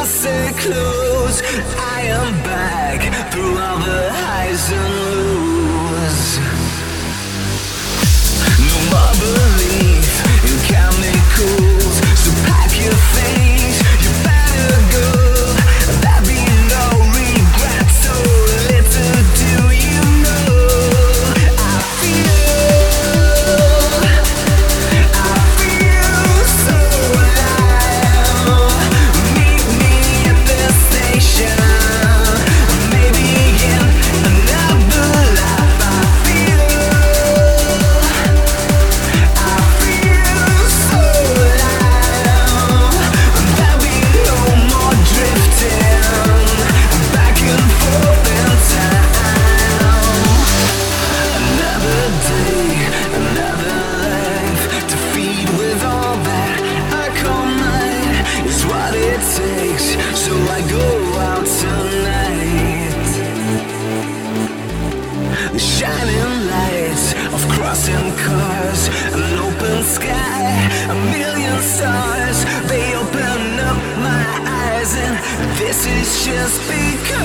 say close. I am back through all the highs and lows. No more belief in chemicals, so pack your things, you better go. There'll be no regret, so little do you know. I feel so alive. Meet me at the station, maybe in another life. I feel so alive. There'll be no more drifting back and forth in time. Another day, another life to feed with all that I call mine is what it takes. So I go out tonight. The shining lights of crossing cars, an open sky, a million stars. They open up my eyes, and this is just because.